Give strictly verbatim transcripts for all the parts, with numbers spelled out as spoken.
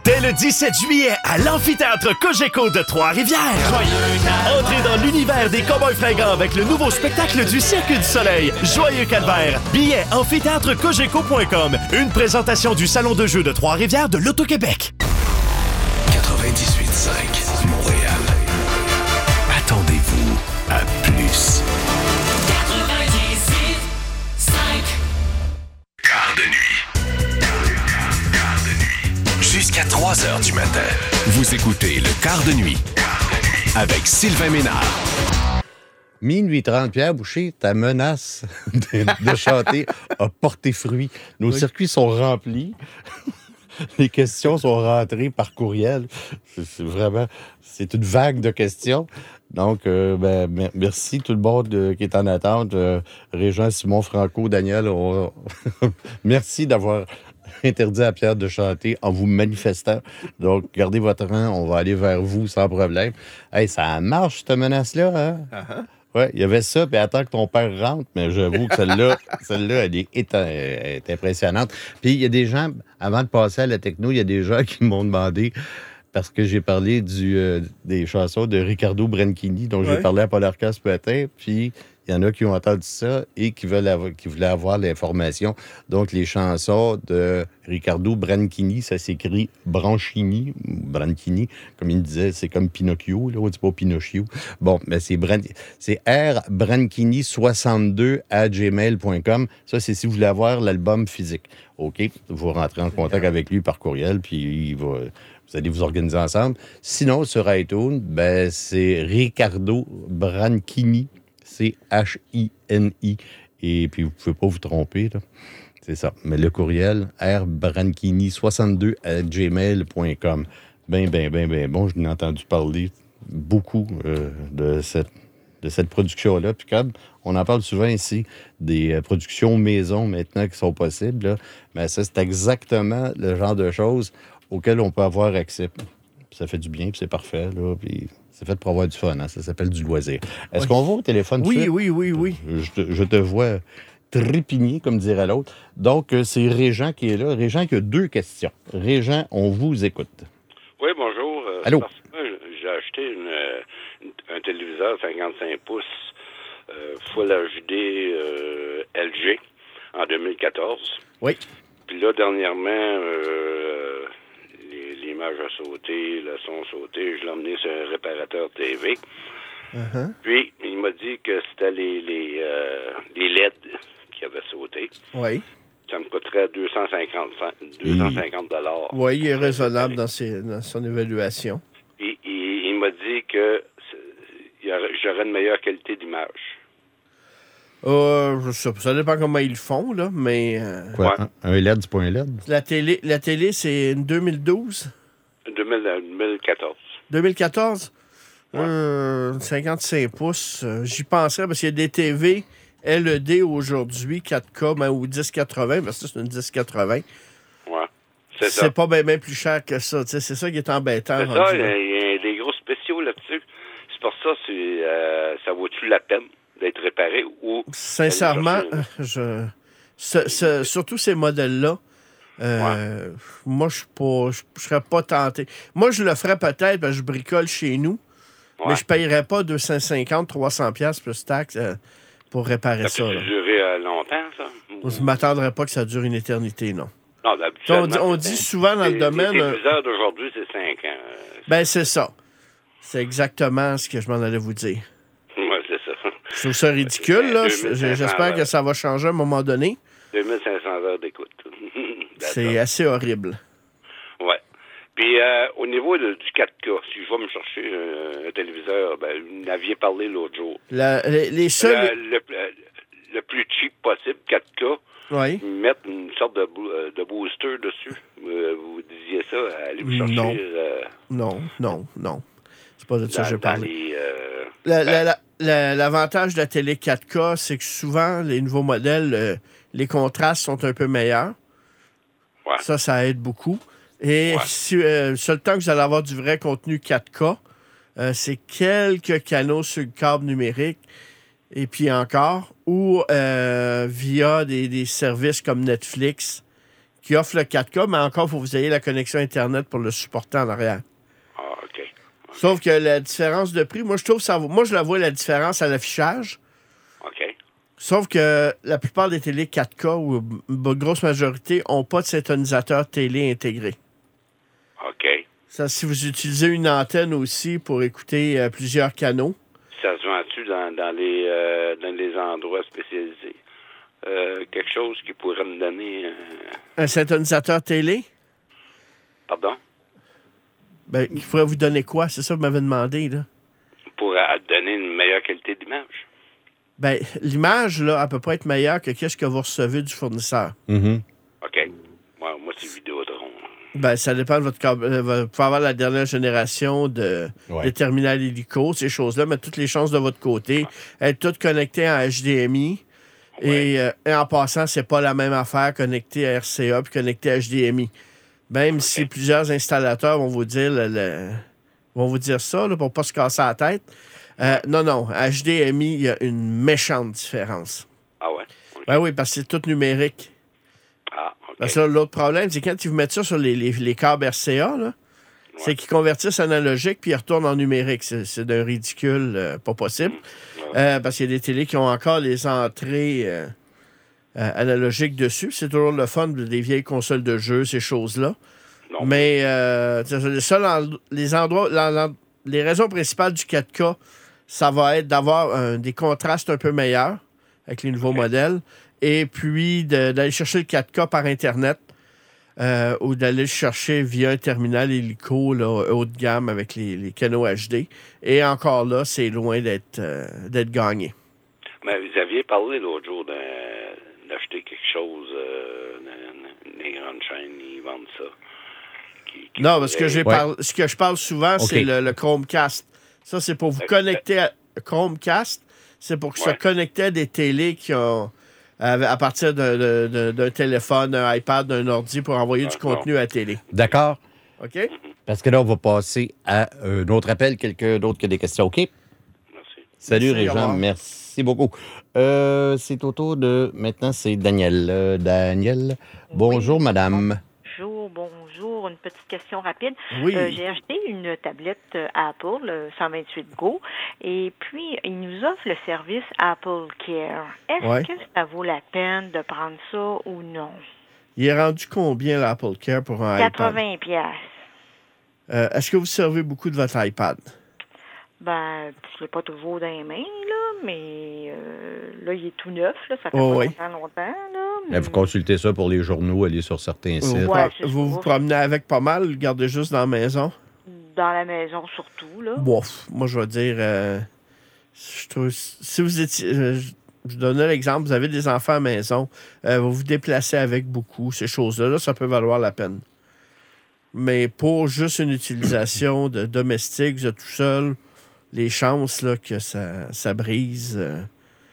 Dès le dix-sept juillet, à l'amphithéâtre Cogeco de Trois-Rivières. Entrez dans l'univers des Cowboys fringants avec le nouveau spectacle du Cirque du Soleil, Joyeux Calvaire. Billets amphithéâtre cogeco point com. Une présentation du Salon de jeux de Trois-Rivières de l'Auto-Québec. quatre-vingt-dix-huit cinq Montréal. Attendez-vous à plus. quatre-vingt-dix-huit cinq Quart de nuit. Quart de nuit. Jusqu'à trois heures du matin. Vous écoutez le Quart de nuit avec Sylvain Ménard. Minuit trente, Pierre Boucher, ta menace de, de chanter a porté fruit. Nos oui. circuits sont remplis. Les questions sont rentrées par courriel. C'est, c'est vraiment... C'est une vague de questions. Donc, euh, ben, merci tout le monde euh, qui est en attente. Euh, Régent, Simon, Franco, Daniel, on... merci d'avoir interdit à Pierre de chanter en vous manifestant. Donc, gardez votre rang, on va aller vers vous sans problème. Hey, ça marche, cette menace-là, hein? Uh-huh. Oui, il y avait ça, puis attends que ton père rentre, mais j'avoue que celle-là, celle-là, elle est, éta- elle est impressionnante. Puis il y a des gens, avant de passer à la techno, il y a des gens qui m'ont demandé, parce que j'ai parlé du, euh, des chansons de Riccardo Branchini, dont ouais. j'ai parlé à Paul Arcand ce matin, puis il y en a qui ont entendu ça et qui, veulent avoir, qui voulaient avoir l'information. Donc, les chansons de Riccardo Branchini, ça s'écrit Branchini, Branchini, comme il disait, c'est comme Pinocchio, là, on dit pas Pinocchio. Bon, mais c'est, Bran... c'est R Branchini soixante-deux à gmail point com. Ça, c'est si vous voulez avoir l'album physique. OK? Vous rentrez en contact avec lui par courriel, puis il va... vous allez vous organiser ensemble. Sinon, sur iTunes, ben, c'est Riccardo Branchini. C'est H I N I. Et puis, vous ne pouvez pas vous tromper, là. C'est ça. Mais le courriel, r branchini soixante-deux à gmail point com. Ben, ben, ben, ben, bon, je n'ai entendu parler beaucoup euh, de cette, de cette production-là. Puis comme on en parle souvent ici, des euh, productions maison maintenant qui sont possibles, là, mais ça, c'est exactement le genre de choses auxquelles on peut avoir accès. Puis ça fait du bien, puis c'est parfait, là, puis... C'est fait pour avoir du fun, hein? Ça s'appelle du loisir. Est-ce oui. qu'on va au téléphone? Oui, oui, oui, oui. Je te, je te vois trépigner, comme dirait l'autre. Donc, c'est Régent qui est là. Régent qui a deux questions. Régent, on vous écoute. Oui, bonjour. Euh, Allô? J'ai acheté une, une, un téléviseur cinquante-cinq pouces euh, Full H D euh, L G en deux mille quatorze. Oui. Puis là, dernièrement... Euh, l'image a sauté, le son a sauté, je l'ai emmené sur un réparateur T V. Uh-huh. Puis, il m'a dit que c'était les, les, euh, les L E D qui avaient sauté. Oui. Ça me coûterait deux cent cinquante dollars. Oui, il est raisonnable dans, ses, dans son évaluation. Et, il, il m'a dit que j'aurais une meilleure qualité d'image. Euh, je sais pas, ça dépend comment ils le font, là, mais... Euh... Quoi, ouais. un, un L E D, c'est pas un L E D? La télé, la télé c'est une deux mille douze? deux mille quatorze. deux mille quatorze? Ouais. Euh, cinquante-cinq pouces, euh, j'y penserais, parce qu'il y a des T V L E D aujourd'hui, quatre K, ben, ou dix quatre-vingts, parce que c'est une dix quatre-vingts. Ouais, c'est, c'est ça. pas bien ben plus cher que ça, c'est ça qui est embêtant. C'est ça, il y, a, il y a des gros spéciaux là-dessus. C'est pour ça, c'est, euh, ça vaut-tu la peine d'être réparé ou... Sincèrement, je, ce, ce, surtout ces modèles-là, euh, ouais. moi, je ne serais pas tenté. Moi, je le ferais peut-être, parce que je bricole chez nous, ouais. mais je ne payerais pas deux cent cinquante, trois cents dollars plus taxes euh, pour réparer ça. Ça peut durer euh, longtemps, ça? Je ne m'attendrais pas que ça dure une éternité, non. Non, on dit, on dit souvent dans les, le domaine... Les téléviseurs d'aujourd'hui, c'est cinq ans. Euh, ben, c'est ça. C'est exactement ce que je m'en allais vous dire. Oui, c'est ça. Je trouve ça ridicule, là. J'espère que ça va changer à un moment donné. deux mille cinq cents heures d'écoute. C'est assez horrible. Oui. Puis, euh, au niveau de, du quatre K, si je vais me chercher un, un téléviseur, ben, vous m'aviez parlé l'autre jour. La, les, les seuls... Le, le, le plus cheap possible, quatre K, oui. mettre une sorte de, de booster dessus. Vous disiez ça, allez vous chercher... Non, euh, non, non, non. C'est pas de ça que je parle. Euh, la, ben, la, la, la, l'avantage de la télé quatre K, c'est que souvent, les nouveaux modèles, euh, les contrastes sont un peu meilleurs. Ouais. Ça, ça aide beaucoup. Et ouais. si, euh, seul temps que vous allez avoir du vrai contenu quatre K, euh, c'est quelques canaux sur le câble numérique, et puis encore, ou euh, via des, des services comme Netflix, qui offre le quatre K, mais encore, il faut que vous ayez la connexion Internet pour le supporter en arrière. Ah, OK. okay. Sauf que la différence de prix, moi, je trouve ça. Moi, je la vois, la différence à l'affichage. OK. Sauf que la plupart des télés quatre K, ou une grosse majorité, n'ont pas de syntonisateur télé intégré. OK. Ça, si vous utilisez une antenne aussi pour écouter euh, plusieurs canaux. Ça se vend-tu dans, dans, les, euh, dans les endroits spécialisés? Euh, quelque chose qui pourrait me donner... Euh... Un syntonisateur télé? Pardon? Ben, il pourrait vous donner quoi? C'est ça que vous m'avez demandé, là. Pour euh, donner une meilleure qualité d'image. Ben, l'image, là, elle peut pas être meilleure que qu'est-ce que vous recevez du fournisseur. Mm-hmm. OK. Ouais, moi, c'est Vidéotron. Ben, ça dépend de votre câble. Vous pouvez avoir la dernière génération de, Ouais. de terminal hélico, ces choses-là, mais toutes les chances de votre côté, être toutes connectées en H D M I. Ouais. Et, euh, et en passant, c'est pas la même affaire connectée à R C A puis connectée à H D M I. Même okay. si plusieurs installateurs vont vous dire le, le, vont vous dire ça là, pour pas se casser la tête. Euh, non, non, H D M I, il y a une méchante différence. Ah ouais? Okay. Ben oui, parce que c'est tout numérique. Ah, OK. Parce que là, l'autre problème, c'est quand ils vous mettent ça sur les, les, les câbles R C A, là, ouais. c'est qu'ils convertissent analogique puis ils retournent en numérique. C'est, c'est d'un ridicule euh, pas possible. Mmh. Ouais. Euh, parce qu'il y a des télés qui ont encore les entrées euh, euh, analogiques dessus. C'est toujours le fun des vieilles consoles de jeux, ces choses-là. Non. Mais euh, ça, les endroits, la, la, les raisons principales du quatre K, ça va être d'avoir un, des contrastes un peu meilleurs avec les nouveaux okay. modèles. Et puis de, d'aller chercher le quatre K par Internet euh, ou d'aller le chercher via un terminal hélico là, haut de gamme avec les, les canaux H D. Et encore là, c'est loin d'être, euh, d'être gagné. Mais vous aviez parlé l'autre jour de, d'acheter quelque chose, euh, les grandes chaînes, ils vendent ça. Qui, qui non, parce que, j'ai ouais. parle, ce que je parle souvent, okay. c'est le, le Chromecast. Ça, c'est pour vous okay. connecter à Chromecast. C'est pour ouais. se connecter à des télés qui ont... à partir d'un, d'un, d'un téléphone, d'un iPad, d'un ordi pour envoyer ah, du contenu non. à la télé. D'accord. OK? Parce que là, on va passer à un autre appel, quelqu'un d'autre qui a des questions. OK? Merci. Salut, Régent. Merci beaucoup. Euh, c'est au tour de... Maintenant, c'est Daniel. Euh, Daniel, bonjour, oui. madame. Bonjour, bonjour. Une petite question rapide. Oui. Euh, j'ai acheté une tablette Apple, le cent vingt-huit Go, et puis il nous offre le service Apple Care. Est-ce ouais. que ça vaut la peine de prendre ça ou non? Il est rendu combien l'Apple Care pour un quatre-vingts piastres. iPad? Euh, est-ce que vous servez beaucoup de votre iPad? Ben, je l'ai pas toujours dans les mains, là, mais euh, là, il est tout neuf, là, ça fait oh, pas oui. longtemps, longtemps, là. Mais... Vous consultez ça pour les journaux, allez sur certains sites. Ouais, vous vous promenez avec pas mal, le gardez juste dans la maison? Dans la maison, surtout, là. Bon, moi, je vais dire, euh, je trouve, si vous étiez... Euh, je vous donne l'exemple, vous avez des enfants à la maison, euh, vous vous déplacez avec beaucoup, ces choses-là, là, ça peut valoir la peine. Mais pour juste une utilisation de domestique, vous êtes tout seul, les chances là, que ça, ça brise euh,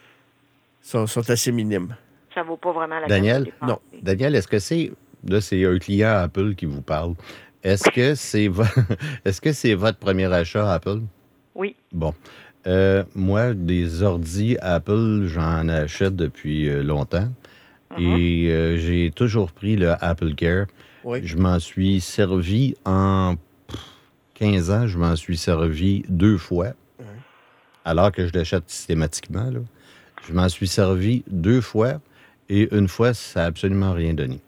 sont, sont assez minimes. Ça vaut pas vraiment la Daniel, peine. non. Daniel, est-ce que c'est... Là, c'est un client Apple qui vous parle. Est-ce que c'est, vo... est-ce que c'est votre premier achat Apple? Oui. Bon. Euh, moi, des ordis Apple, j'en achète depuis euh, longtemps. Uh-huh. Et euh, j'ai toujours pris le Apple Care. Oui. Je m'en suis servi en quinze ans, je m'en suis servi deux fois, oui. alors que je l'achète systématiquement. Là. Je m'en suis servi deux fois et une fois, ça n'a absolument rien donné.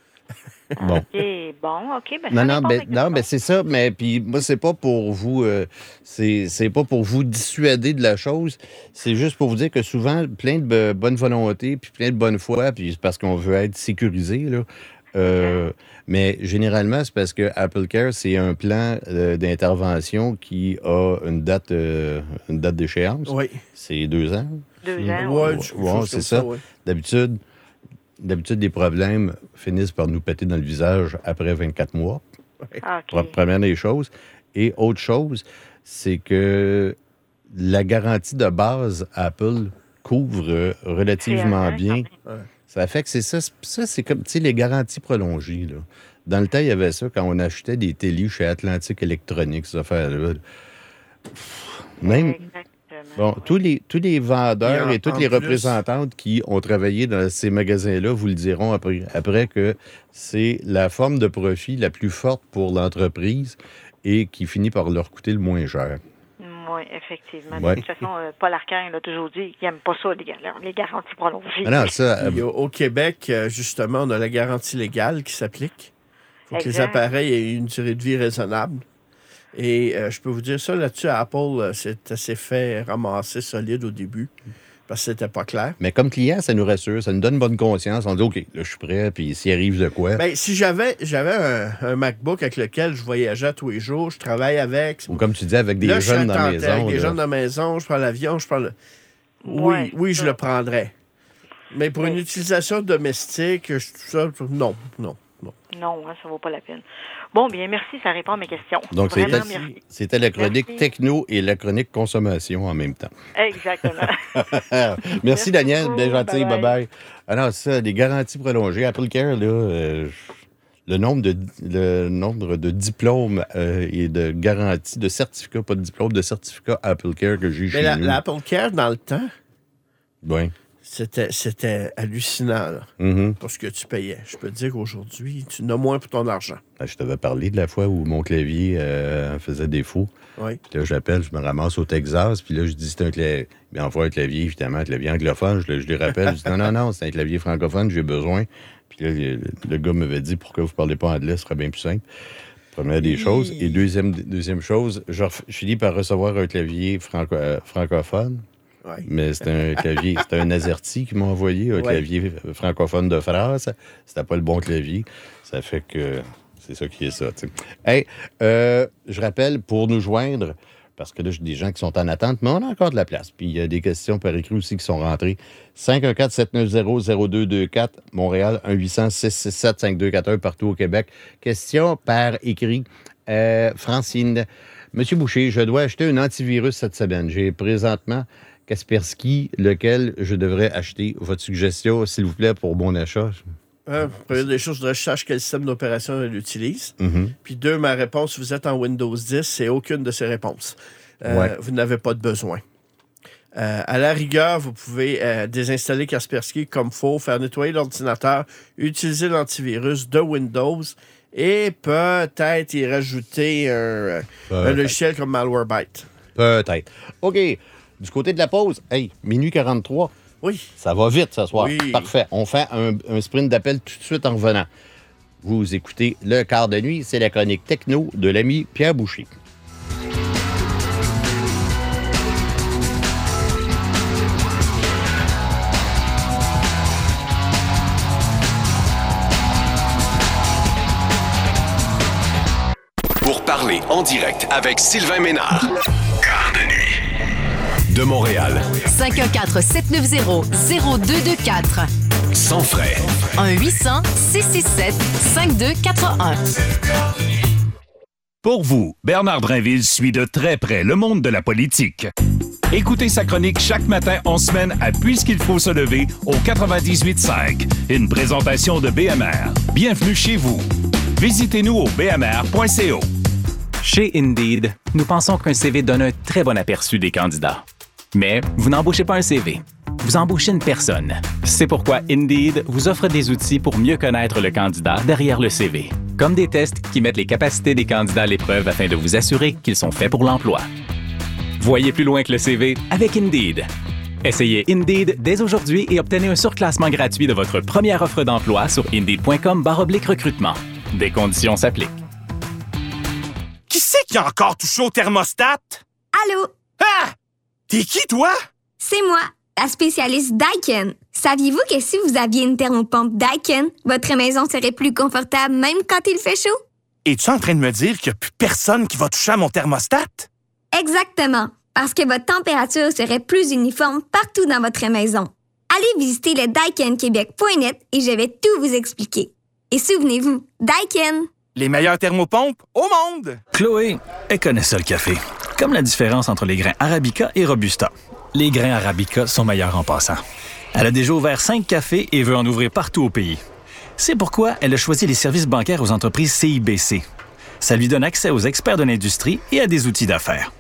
Bon. OK, bon, OK. Ben, non, non, ben, non, ben c'est ça, mais puis moi, c'est pas pour vous euh, c'est, c'est pas pour vous dissuader de la chose, c'est juste pour vous dire que souvent, plein de bonne volonté, puis plein de bonne foi, puis c'est parce qu'on veut être sécurisé, là. Euh, mais généralement, c'est parce que Apple Care, c'est un plan euh, d'intervention qui a une date, euh, une date d'échéance. Oui. C'est deux ans. Deux ans. Oui, ouais, ouais, c'est ça. ça ouais. D'habitude, d'habitude, les problèmes finissent par nous péter dans le visage après vingt-quatre mois. Okay. Première des choses. Et autre chose, c'est que la garantie de base Apple couvre relativement bien. Ouais. Ça fait que c'est ça, ça c'est comme, tu sais, les garanties prolongées, là. Dans le temps, il y avait ça quand on achetait des télés chez Atlantic Electronics, ces affaires-là. Même, Bon, tous les, tous les vendeurs et, en, et toutes les plus... représentantes qui ont travaillé dans ces magasins-là vous le diront après, après que c'est la forme de profit la plus forte pour l'entreprise et qui finit par leur coûter le moins cher. Oui, effectivement. Ouais. De toute façon, euh, Paul Arcand l'a toujours dit qu'il n'aime pas ça, les, les garanties prolongées. Ah non, ça, euh... Au Québec, justement, on a la garantie légale qui s'applique. Il faut exact. que les appareils aient une durée de vie raisonnable. Et euh, je peux vous dire ça, là-dessus, à Apple, c'est assez fait ramasser solide au début, parce que c'était pas clair. Mais comme client, ça nous rassure, ça nous donne bonne conscience. On dit, OK, là, je suis prêt, puis s'il arrive de quoi... Bien, si j'avais, j'avais un, un MacBook avec lequel je voyageais tous les jours, je travaille avec... Ou comme tu dis, avec des là, jeunes dans la maison. Avec des là. jeunes dans la maison, je prends l'avion, je prends le... Oui, ouais, oui, je le prendrais. Mais pour ouais. une utilisation domestique, tout ça, non, non. Non, non hein, ça ne vaut pas la peine. Bon, bien, merci, ça répond à mes questions. Donc, c'était, c'était la chronique merci. Techno et la chronique consommation en même temps. Exactement. merci, merci, Daniel. Beaucoup. Bien gentil. Bye-bye. Bye-bye. Alors, ça, les garanties prolongées. Apple Care, là, euh, le, nombre de, le nombre de diplômes euh, et de garanties, de certificats, pas de diplômes, de certificats Apple Care que j'ai Mais chez la, nous. L'Apple Care, dans le temps, oui. C'était, c'était hallucinant, là, mm-hmm. pour ce que tu payais. Je peux te dire qu'aujourd'hui, tu n'as moins pour ton argent. Je t'avais parlé de la fois où mon clavier euh, faisait défaut. Oui. Puis là, j'appelle, je me ramasse au Texas, puis là, je dis, c'est un clavier. Bien, envoie un clavier, évidemment, un clavier anglophone. Je, je lui rappelle, je dis, non, non, non, c'est un clavier francophone, j'ai besoin. Puis là, le, le gars m'avait dit, pourquoi vous ne parlez pas anglais, ce serait bien plus simple. Première des oui. choses. Et deuxième, deuxième chose, je, je finis par recevoir un clavier franco, euh, francophone. Ouais. Mais c'était un clavier, c'était un AZERTY qui m'a envoyé, un ouais. clavier francophone de France. C'était pas le bon clavier. Ça fait que c'est ça qui est ça. T'sais. Hey, euh, je rappelle, pour nous joindre, parce que là, j'ai des gens qui sont en attente, mais on a encore de la place. Puis il y a des questions par écrit aussi qui sont rentrées. cinq un quatre sept neuf zéro zéro deux deux quatre, Montréal, un huit cents six six sept cinq deux quatre un, partout au Québec. Question par écrit. Euh, Francine, Monsieur Boucher, je dois acheter un antivirus cette semaine. J'ai présentement Kaspersky, lequel je devrais acheter? Votre suggestion, s'il vous plaît, pour mon achat? Euh, première des choses, je sache quel système d'opération elle utilise. Mm-hmm. Puis deux, ma réponse, si vous êtes en Windows dix, c'est aucune de ces réponses. Euh, ouais. Vous n'avez pas de besoin. Euh, à la rigueur, vous pouvez euh, désinstaller Kaspersky comme il faut, faire nettoyer l'ordinateur, utiliser l'antivirus de Windows et peut-être y rajouter un, un logiciel comme Malwarebytes. Peut-être. OK. Du côté de la pause, hey, minuit quarante-trois. Oui. Ça va vite ce soir. Oui. Parfait. On fait un, un sprint d'appel tout de suite en revenant. Vous écoutez Le Quart de nuit, c'est la chronique techno de l'ami Pierre Boucher. Pour parler en direct avec Sylvain Ménard. Quart de nuit. De Montréal. cinq un quatre sept neuf zéro zéro deux deux quatre. Sans frais. un huit cents six six sept cinq deux quatre un. Pour vous, Bernard Drinville suit de très près le monde de la politique. Écoutez sa chronique chaque matin en semaine à Puisqu'il faut se lever au quatre-vingt-dix-huit cinq. Une présentation de B M R. Bienvenue chez vous. Visitez-nous au b m r point c o. Chez Indeed, nous pensons qu'un C V donne un très bon aperçu des candidats. Mais vous n'embauchez pas un C V, vous embauchez une personne. C'est pourquoi Indeed vous offre des outils pour mieux connaître le candidat derrière le C V, comme des tests qui mettent les capacités des candidats à l'épreuve afin de vous assurer qu'ils sont faits pour l'emploi. Voyez plus loin que le C V avec Indeed. Essayez Indeed dès aujourd'hui et obtenez un surclassement gratuit de votre première offre d'emploi sur indeed.com barre oblique recrutement. Des conditions s'appliquent. Qui c'est qui a encore touché au thermostat? Allô? Ah! T'es qui, toi? C'est moi, la spécialiste Daikin. Saviez-vous que si vous aviez une thermopompe Daikin, votre maison serait plus confortable même quand il fait chaud? Es-tu en train de me dire qu'il n'y a plus personne qui va toucher à mon thermostat? Exactement, parce que votre température serait plus uniforme partout dans votre maison. Allez visiter le daikin québec point net et je vais tout vous expliquer. Et souvenez-vous, Daikin! Les meilleures thermopompes au monde! Chloé, elle connaît ça le café. Comme la différence entre les grains Arabica et Robusta. Les grains Arabica sont meilleurs en passant. Elle a déjà ouvert cinq cafés et veut en ouvrir partout au pays. C'est pourquoi elle a choisi les services bancaires aux entreprises C I B C. Ça lui donne accès aux experts de l'industrie et à des outils d'affaires.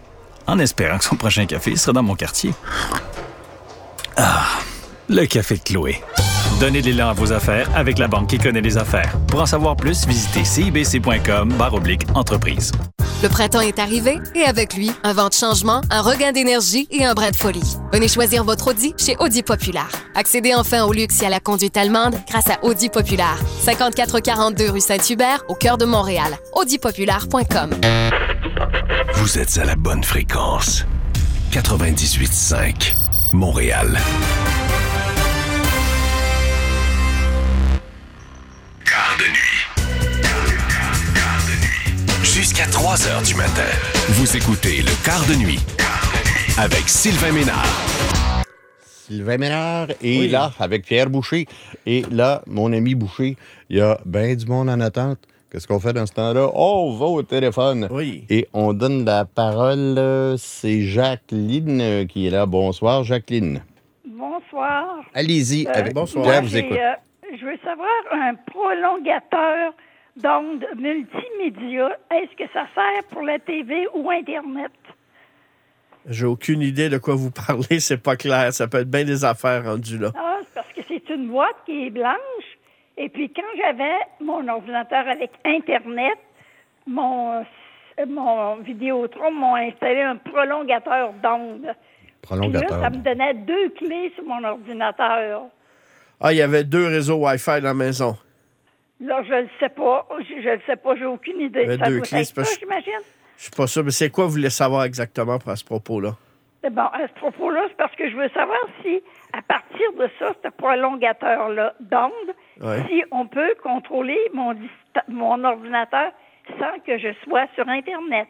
en espérant que son prochain café sera dans mon quartier. Ah, le café de Chloé. Donnez de l'élan à vos affaires avec la banque qui connaît les affaires. Pour en savoir plus, visitez cibc.com barre oblique entreprise. Le printemps est arrivé et avec lui, un vent de changement, un regain d'énergie et un brin de folie. Venez choisir votre Audi chez Audi Populaire. Accédez enfin au luxe et à la conduite allemande grâce à Audi Populaire. cinquante-quatre quarante-deux rue Saint-Hubert, au cœur de Montréal. audi populaire point com. Vous êtes à la bonne fréquence. quatre-vingt-dix-huit cinq, Montréal. Quart de nuit. Quart de nuit. Jusqu'à trois heures du matin. Vous écoutez le Quart de nuit avec Sylvain Ménard. Sylvain Ménard est oui. là avec Pierre Boucher. Et là, mon ami Boucher, il y a bien du monde en attente. Qu'est-ce qu'on fait dans ce temps-là? Oh, on va au téléphone. Oui. Et on donne la parole. C'est Jacqueline qui est là. Bonsoir, Jacqueline. Bonsoir. Allez-y. Euh, avec... Bonsoir. Pierre vous écoute. Euh, je veux savoir, un prolongateur d'onde multimédia, est-ce que ça sert pour la T V ou Internet? J'ai aucune idée de quoi vous parlez. C'est pas clair. Ça peut être bien des affaires rendues là. Ah, c'est parce que c'est une boîte qui est blanche. Et puis, quand j'avais mon ordinateur avec Internet, mon, mon Vidéotron m'a installé un prolongateur d'onde. Prolongateur. Puis là, ça me donnait deux clés sur mon ordinateur. Ah, il y avait deux réseaux Wi-Fi dans la maison. Là, je le sais pas. Je, je le sais pas. J'ai aucune idée. Il y avait ça deux doit clés, être c'est ça, pas... j'imagine. Je suis pas sûr, mais c'est quoi vous voulez savoir exactement pour à ce propos-là? Bon, à ce propos-là, c'est parce que je veux savoir si, à partir de ça, ce prolongateur-là d'onde, ouais. si on peut contrôler mon, dista- mon ordinateur sans que je sois sur Internet.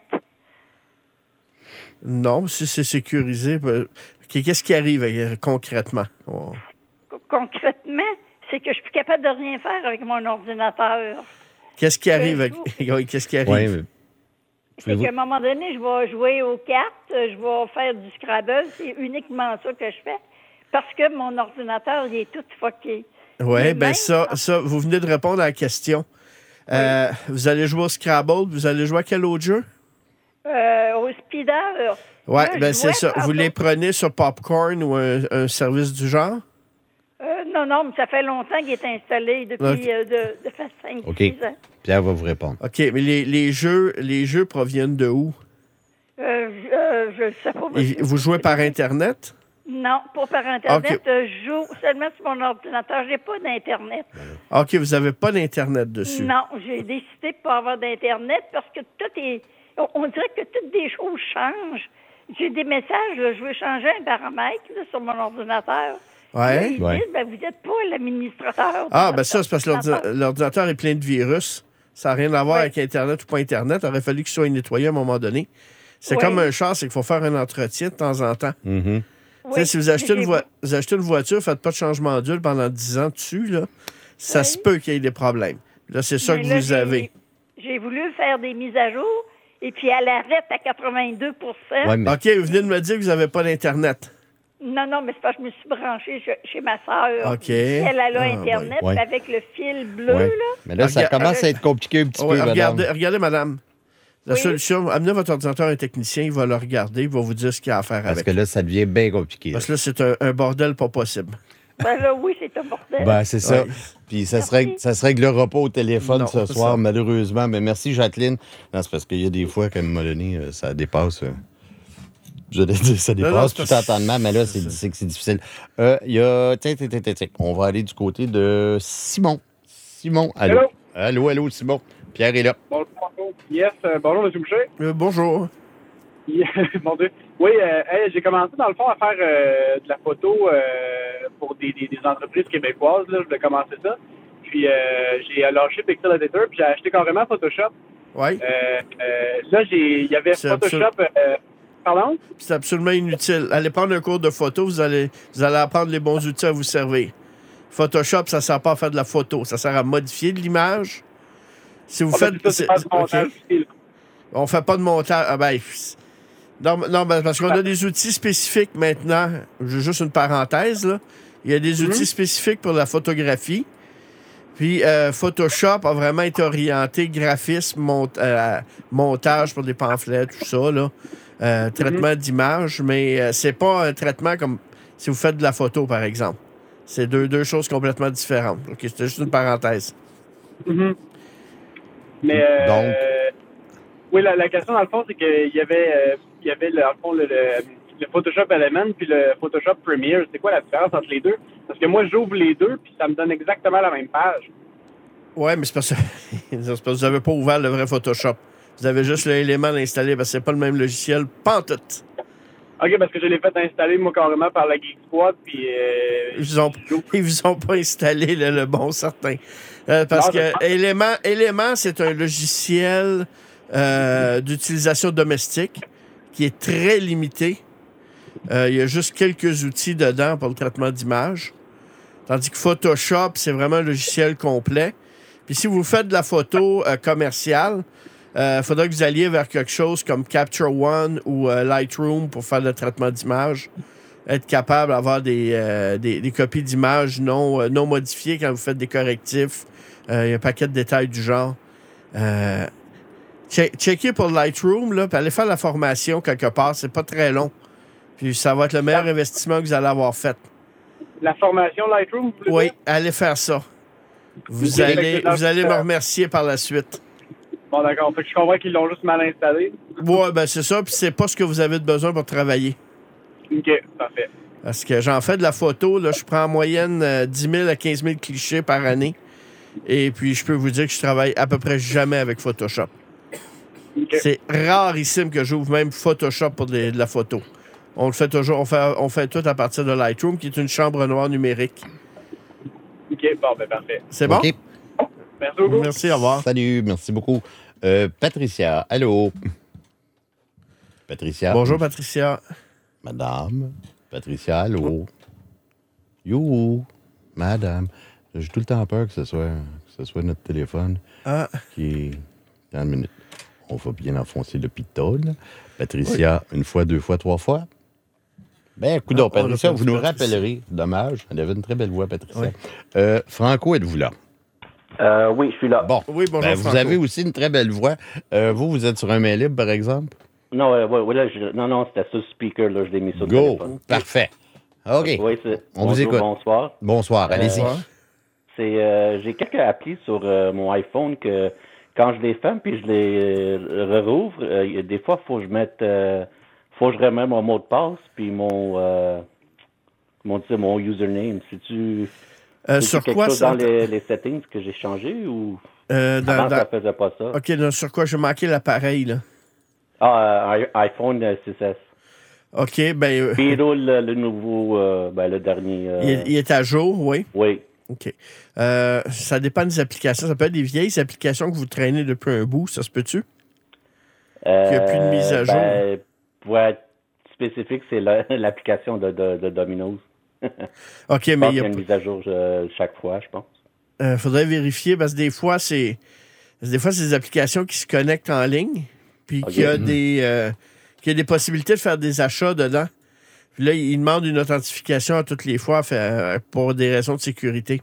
Non, si c'est sécurisé. Qu'est-ce qui arrive euh, concrètement? Oh. Concrètement, c'est que je suis plus capable de rien faire avec mon ordinateur. Qu'est-ce qui arrive? Avec... Qu'est-ce qui arrive? Ouais, mais... C'est qu'à un moment donné, je vais jouer aux cartes, je vais faire du Scrabble. C'est uniquement ça que je fais. Parce que mon ordinateur, il est tout fucké. Oui, bien ça, ça, vous venez de répondre à la question. Oui. Euh, vous allez jouer au Scrabble, vous allez jouer à quel autre jeu? Euh, au Speeder. Oui, bien c'est ça. Vous les prenez sur Popcorn ou un, un service du genre? Euh, non, non, mais ça fait longtemps qu'il est installé, depuis okay. euh, de, de fait cinq six ans. Pierre va vous répondre. OK, mais les, les, jeux, les jeux proviennent de où? Euh, euh, je ne sais pas. Et vous jouez par Internet? Non, pas par Internet. Okay. Je joue seulement sur mon ordinateur. Je n'ai pas d'Internet. OK, vous n'avez pas d'Internet dessus? Non, j'ai décidé de ne pas avoir d'Internet parce que tout est... On dirait que toutes des choses changent. J'ai des messages, là, je veux changer un paramètre là, sur mon ordinateur. Ouais. Ils ouais. disent, ben, vous n'êtes pas l'administrateur. Ah, ben ça, c'est parce que l'ordinateur, l'ordinateur est plein de virus. Ça n'a rien à voir ouais. avec Internet ou pas Internet. Il aurait fallu qu'il soit nettoyé à un moment donné. C'est ouais. comme un char, c'est qu'il faut faire un entretien de temps en temps. Mm-hmm. Oui, si vous achetez, une vo- vous achetez une voiture, faites pas de changement d'huile pendant dix ans dessus, là, ça oui. se peut qu'il y ait des problèmes. Là, c'est ça Mais que là, vous j'ai, avez. J'ai voulu faire des mises à jour, et puis elle arrête à quatre-vingt-deux pour cent. Ouais, mais... OK, vous venez de me dire que vous n'avez pas d'Internet. Non, non, mais c'est parce que je me suis branchée chez, chez ma soeur. OK. Elle, elle a ah, Internet ouais. avec le fil bleu, ouais. là. Mais là, ça Regarde, commence à être compliqué un petit ouais, peu, regardez, madame. Regardez, madame. La oui. solution, amenez votre ordinateur à un technicien, il va le regarder, il va vous dire ce qu'il y a à faire Parce avec. Parce que là, ça devient bien compliqué. Parce que là, c'est un, un bordel pas possible. Ben là, oui, c'est un bordel. Ben, c'est ça. Ouais. Puis ça serait, ça se réglera pas au téléphone non, ce soir, ça. malheureusement. Mais merci, Jacqueline. Non, c'est parce qu'il y a des fois, qu'à un moment donné, ça dépasse. Euh, je veux dire, ça dépasse non, non, tout entendement, mais là, c'est, c'est, c'est, c'est difficile. Euh, Il y a. Tiens, tiens, tiens, tiens. On va aller du côté de Simon. Simon, allô. Allô, allô, allô Simon. Pierre est là. Bonjour. Yes, euh, bonjour, M. Boucher. Euh, bonjour. Mon Dieu. Oui, euh, hey, j'ai commencé, dans le fond, à faire euh, de la photo euh, pour des, des, des entreprises québécoises. Là. Je voulais commencer ça. Puis, euh, j'ai lâché Pixel Editor, puis j'ai acheté carrément Photoshop. Oui. Euh, euh, là, il y avait c'est Photoshop... Absolu... Euh, pardon? C'est absolument inutile. Allez prendre un cours de photo, vous allez, vous allez apprendre les bons outils à vous servir. Photoshop, ça ne sert pas à faire de la photo. Ça sert à modifier de l'image. Si vous ah, faites... Ben, ça, c'est pas de montage okay. On fait pas de montage. Ah ben... Non, non ben, parce qu'on a des outils spécifiques maintenant. J'ai juste une parenthèse, là. Il y a des mm-hmm. outils spécifiques pour la photographie. Puis euh, Photoshop a vraiment été orienté graphisme, mont- euh, montage pour des pamphlets, tout ça, là. euh, traitement mm-hmm. d'image, mais euh, c'est pas un traitement comme si vous faites de la photo, par exemple. C'est deux, deux choses complètement différentes. OK, c'était juste une parenthèse. Mm-hmm. Mais, euh, Donc? Oui, la, la question, dans le fond, c'est qu'il y avait, euh, il y avait dans le fond, le, le, le Photoshop Element puis le Photoshop Premiere. C'est quoi la différence entre les deux? Parce que moi, j'ouvre les deux, puis ça me donne exactement la même page. Oui, mais c'est parce, que... c'est parce que vous n'avez pas ouvert le vrai Photoshop. Vous avez juste l'élément installé, parce que c'est pas le même logiciel, pantoute. OK, parce que je l'ai fait installer, moi, carrément, par la Geek Squad, puis... Euh, ils, vous ont, ils vous ont pas installé le, le bon certain. Euh, parce non, que Element, Element, c'est un logiciel euh, d'utilisation domestique qui est très limité. Euh, il y a juste quelques outils dedans pour le traitement d'image. Tandis que Photoshop, c'est vraiment un logiciel complet. Puis si vous faites de la photo euh, commerciale, il euh, faudra que vous alliez vers quelque chose comme Capture One ou euh, Lightroom pour faire le traitement d'image. Être capable d'avoir des, euh, des, des copies d'images non, euh, non modifiées quand vous faites des correctifs. Il euh, y a un paquet de détails du genre. Euh, che- checkez pour Lightroom, là, puis allez faire la formation quelque part. C'est pas très long. Puis ça va être le meilleur investissement que vous allez avoir fait. La formation Lightroom? Plus oui, allez faire ça. Vous okay, allez, vous allez me remercier par la suite. Bon, d'accord. Fait que je comprends qu'ils l'ont juste mal installé. Oui, ben c'est ça. Puis c'est pas ce que vous avez besoin pour travailler. OK, parfait. Parce que j'en fais de la photo. Là, je prends en moyenne euh, dix mille à quinze mille clichés par année. Et puis, je peux vous dire que je travaille à peu près jamais avec Photoshop. Okay. C'est rarissime que j'ouvre même Photoshop pour de, de la photo. On le fait toujours. On fait, on fait tout à partir de Lightroom, qui est une chambre noire numérique. OK, bon, ben parfait. C'est bon? Okay. Merci beaucoup. Merci, au revoir. Salut, merci beaucoup. Euh, Patricia, allô? Patricia. Bonjour, Patricia. Madame. Patricia, allô? You, madame. J'ai tout le temps peur que ce soit, que ce soit notre téléphone ah. qui est... Dans une minute. On va bien enfoncer le pitol. Patricia, oui. Une fois, deux fois, trois fois. Ben, coup d'or, Patricia, vous nous rappellerez. Dommage. Elle avait une très belle voix, Patricia. Oui. Euh, Franco, êtes-vous là? Euh, oui, je suis là. Bon. Oui, bonjour, ben, vous Franco. avez aussi une très belle voix. Euh, vous, vous êtes sur un main libre, par exemple? Non, euh, ouais, ouais, là, je, non, non, c'était sur speaker, là, je l'ai mis sur le Go. téléphone. Parfait. OK. Oui, c'est... On bonjour, vous écoute. Bonsoir. Bonsoir, allez-y. Euh, c'est, euh, j'ai quelques applis sur euh, mon iPhone que quand je les ferme puis je les euh, rouvre, euh, des fois, il faut que je mette... Euh, faut que je remette mon mot de passe puis mon... Euh, mon, mon username. C'est-tu... Euh, sur quelque quoi chose ça? Dans les, les settings que j'ai changé ou... Euh, dans, Avant, dans... ça faisait pas ça. OK, donc, sur quoi j'ai manqué l'appareil, là? Ah, euh, iPhone six S. OK, ben... Euh... Puis il roule le, le nouveau, euh, ben le dernier... Euh... Il, est, il est à jour, oui? Oui. OK. Euh, ça dépend des applications. Ça peut être des vieilles applications que vous traînez depuis un bout, ça se peut-tu? Euh, Il n'y a plus de mise à jour? Ben, pour être spécifique, c'est la, l'application de, de, de Domino's. OK, mais il y a... une mise à jour euh, chaque fois, je pense. Il euh, faudrait vérifier, parce que des fois, c'est... Des fois, c'est des applications qui se connectent en ligne, puis okay. qu'il y a, mmh. des, euh, qu'il y a des possibilités de faire des achats dedans. Puis là, ils demandent une authentification à toutes les fois fait, pour des raisons de sécurité.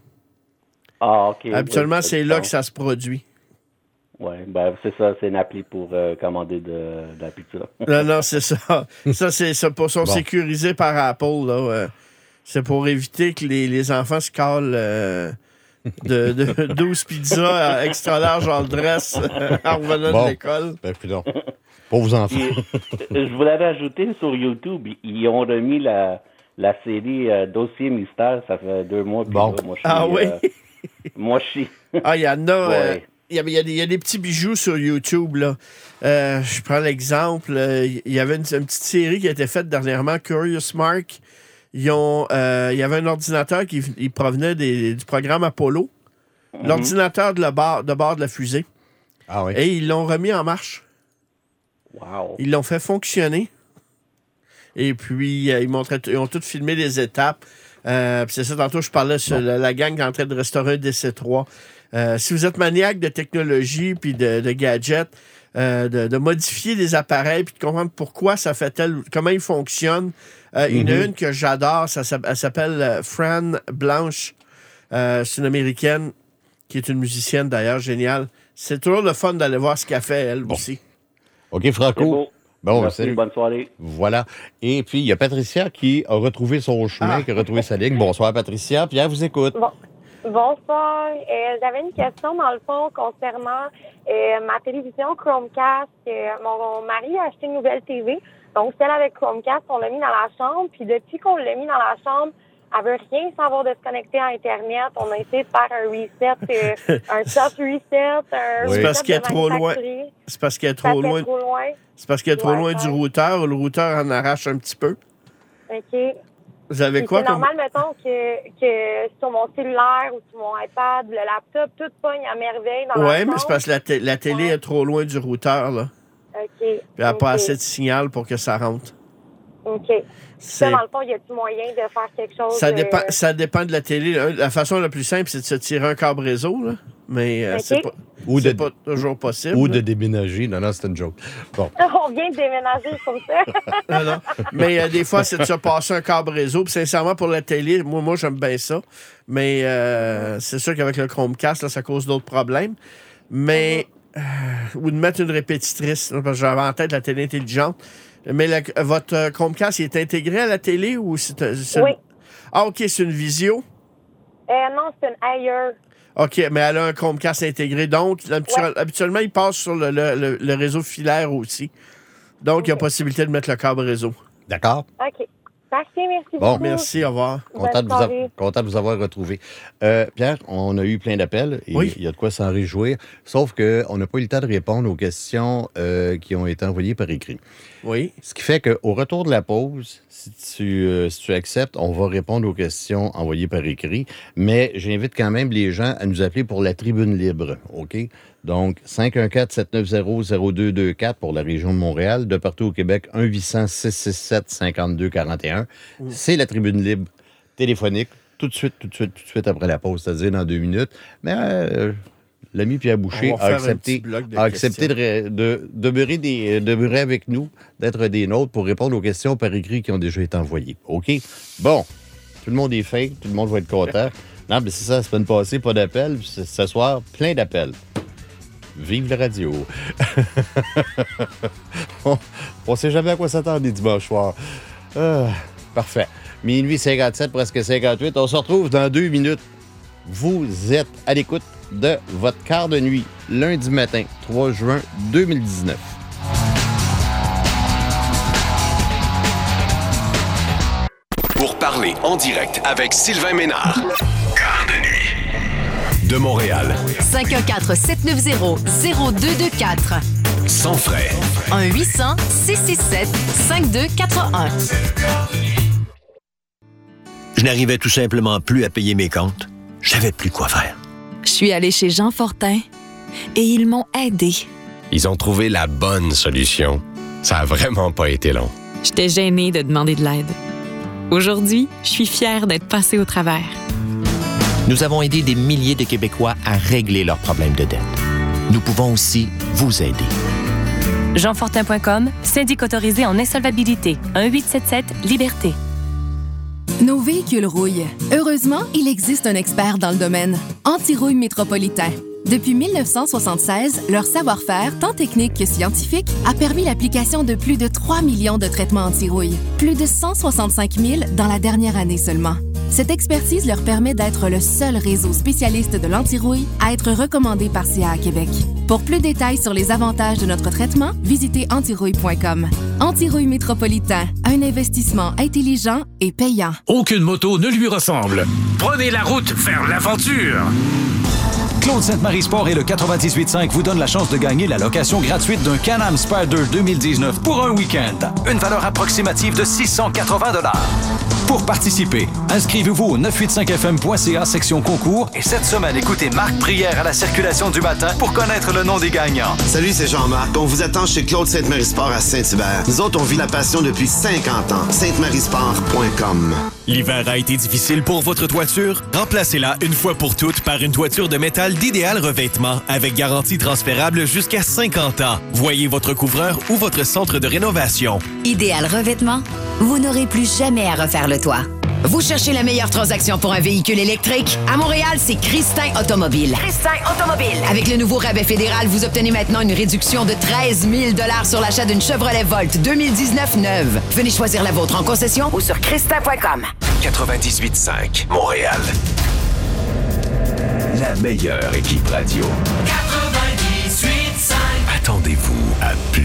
Ah, OK. Habituellement, oui, c'est là que ça se produit. Oui, ben c'est ça, c'est une appli pour euh, commander de, de la pizza. Non, non, c'est ça. Ça, c'est ça, pour, sont bon. sécurisés par Apple, là. Euh, c'est pour éviter que les, les enfants se calent... Euh, de, de douze pizzas extra large en dress en revenant bon. de l'école. Ben, puis non. Pauvres enfants. Et, je vous l'avais ajouté sur YouTube. Ils ont remis la, la série euh, Dossier Mystère. Ça fait deux mois. Bon. Là, moi, je suis, ah oui? Euh, moi, je suis... ah, il y en a... Ouais. Euh, il y, a, il, y a des, il y a des petits bijoux sur YouTube, là. Euh, je prends l'exemple. Euh, il y avait une, une petite série qui a été faite dernièrement, Curious Mark. Ils ont, euh, il y avait un ordinateur qui il provenait des, du programme Apollo. Mm-hmm. L'ordinateur de, la barre, de bord de la fusée. Ah oui. Et ils l'ont remis en marche. Wow. Ils l'ont fait fonctionner. Et puis, euh, ils, montraient, ils ont tous filmé les étapes. Euh, c'est ça, tantôt, je parlais sur bon. la, la gang qui est en train de restaurer un D C trois. Euh, si vous êtes maniaque de technologie puis de, de gadgets, euh, de, de modifier des appareils puis de comprendre pourquoi ça fait tel... comment ils fonctionnent, Euh, il y en a une que j'adore, ça, ça, elle s'appelle euh, Fran Blanche. Euh, c'est une Américaine qui est une musicienne d'ailleurs, géniale. C'est toujours le fun d'aller voir ce qu'elle fait, elle bon. aussi. OK, Franco. Bon, Merci, salut. bonne soirée. Voilà. Et puis, il y a Patricia qui a retrouvé son chemin, ah. qui a retrouvé sa ligne. Bonsoir, Patricia. Pierre vous écoute. Bon. Bonsoir. Euh, j'avais une question, dans le fond, concernant euh, ma télévision Chromecast. Euh, mon, mon mari a acheté une nouvelle T V. Donc, celle avec Chromecast, on l'a mis dans la chambre. Puis, depuis qu'on l'a mis dans la chambre, elle veut rien savoir de se connecter à Internet. On a essayé de faire un reset, euh, un soft reset, un oui. C'est parce qu'elle est trop loin. C'est parce qu'elle est trop loin. trop loin. C'est parce qu'elle est trop ouais, loin ouais. du routeur. Le routeur en arrache un petit peu. OK. Vous avez Puis quoi c'est comme... normal, mettons, que, que sur mon cellulaire ou sur mon iPad, le laptop, tout pogne à merveille dans ouais, la mais chambre. c'est parce que la, t- la télé ouais. est trop loin du routeur, là. OK. Puis elle n'a okay. pas assez de signal pour que ça rentre. OK. Ça, dans le fond, y a-t-il moyen de faire quelque chose? Ça dépend, euh... ça dépend de la télé. La façon la plus simple, c'est de se tirer un câble réseau, là. Mais euh, okay. c'est, pas, ou c'est de, pas toujours possible. Ou là. de déménager. Non, non, c'est une joke. Bon. On vient de déménager comme ça. non, non. Mais euh, des fois, c'est de se passer un câble réseau. Puis sincèrement, pour la télé, moi, moi j'aime bien ça. Mais euh, c'est sûr qu'avec le Chromecast, là, ça cause d'autres problèmes. Mais... Mm-hmm. Euh, ou de mettre une répétitrice. Là, parce que j'avais en tête la télé intelligente. Mais la, votre Chromecast, il est intégré à la télé ou c'est, c'est oui. Une... Ah, OK, c'est une visio? Euh, non, c'est une ailleurs. OK, mais elle a un Chromecast intégré. Donc, ouais. habituellement, il passe sur le, le, le réseau filaire aussi. Donc, okay. il y a possibilité de mettre le câble réseau. D'accord. OK. Parfait, merci bon, beaucoup. Merci, au revoir. Content de, vous a... Content de vous avoir retrouvé. Euh, Pierre, on a eu plein d'appels et oui. il y a de quoi s'en réjouir. Sauf qu'on n'a pas eu le temps de répondre aux questions euh, qui ont été envoyées par écrit. Oui. Ce qui fait qu'au retour de la pause, si tu, euh, si tu acceptes, on va répondre aux questions envoyées par écrit. Mais j'invite quand même les gens à nous appeler pour la tribune libre. OK? Donc, cinq un quatre, sept neuf zéro, zéro deux deux quatre pour la région de Montréal. De partout au Québec, un huit cents, six six sept, cinquante-deux quarante et un. Mmh. C'est la tribune libre téléphonique, tout de suite, tout de suite, tout de suite après la pause, c'est-à-dire dans deux minutes. Mais euh, l'ami Pierre Boucher a accepté, a accepté de, de, de, beurrer des, de beurrer avec nous, d'être des nôtres pour répondre aux questions par écrit qui ont déjà été envoyées. OK? Bon, tout le monde est fin, tout le monde va être content. Non, mais c'est ça, la semaine passée, pas d'appel. Ce soir, plein d'appels. Vive la radio. on ne sait jamais à quoi s'attendre les dimanches soirs. Euh, parfait. Minuit cinquante-sept, presque cinquante-huit. On se retrouve dans deux minutes. Vous êtes à l'écoute de votre quart de nuit, lundi matin, trois juin deux mille dix-neuf. Pour parler en direct avec Sylvain Ménard. Quart de nuit. De Montréal. cinq un quatre, sept neuf zéro, zéro deux deux quatre. Sans frais. un huit cents, six six sept, cinq deux quatre un. Je n'arrivais tout simplement plus à payer mes comptes. Je savais plus quoi faire. Je suis allée chez Jean Fortin et ils m'ont aidé. Ils ont trouvé la bonne solution. Ça a vraiment pas été long. J'étais gênée de demander de l'aide. Aujourd'hui, je suis fière d'être passée au travers. Nous avons aidé des milliers de Québécois à régler leurs problèmes de dette. Nous pouvons aussi vous aider. jean fortin point com, syndic autorisé en insolvabilité. un huit sept sept, Liberté. Nos véhicules rouillent. Heureusement, il existe un expert dans le domaine. Anti-rouille Métropolitain. Depuis mille neuf cent soixante-seize, leur savoir-faire, tant technique que scientifique, a permis l'application de plus de trois millions de traitements anti-rouille. Plus de cent soixante-cinq mille dans la dernière année seulement. Cette expertise leur permet d'être le seul réseau spécialiste de l'anti-rouille à être recommandé par C A A Québec. Pour plus de détails sur les avantages de notre traitement, visitez antirouille point com. Antirouille Métropolitain, un investissement intelligent et payant. Aucune moto ne lui ressemble. Prenez la route vers l'aventure. Claude Sainte-Marie Sport et le quatre-vingt-dix-huit cinq vous donnent la chance de gagner la location gratuite d'un Can-Am Spyder deux mille dix-neuf pour un week-end. Une valeur approximative de six cent quatre-vingts dollars. Pour participer, inscrivez-vous au neuf cent quatre-vingt-cinq F M point C A section concours et cette semaine, écoutez Marc Prière à la circulation du matin pour connaître le nom des gagnants. Salut, c'est Jean-Marc. On vous attend chez Claude Sainte-Marie Sport à Saint-Hubert. Nous autres, on vit la passion depuis cinquante ans. sainte marie sport point com. L'hiver a été difficile pour votre toiture? Remplacez-la une fois pour toutes par une toiture de métal d'Idéal Revêtement avec garantie transférable jusqu'à cinquante ans. Voyez votre couvreur ou votre centre de rénovation. Idéal Revêtement, vous n'aurez plus jamais à refaire le toit. Vous cherchez la meilleure transaction pour un véhicule électrique? À Montréal, c'est Christin Automobile. Christin Automobile. Avec le nouveau rabais fédéral, vous obtenez maintenant une réduction de treize mille sur l'achat d'une Chevrolet Volt deux mille dix-neuf neuve. Venez choisir la vôtre en concession ou sur christin point com. quatre-vingt-dix-huit cinq, Montréal. La meilleure équipe radio. quatre-vingt-dix-huit cinq. Attendez-vous à plus.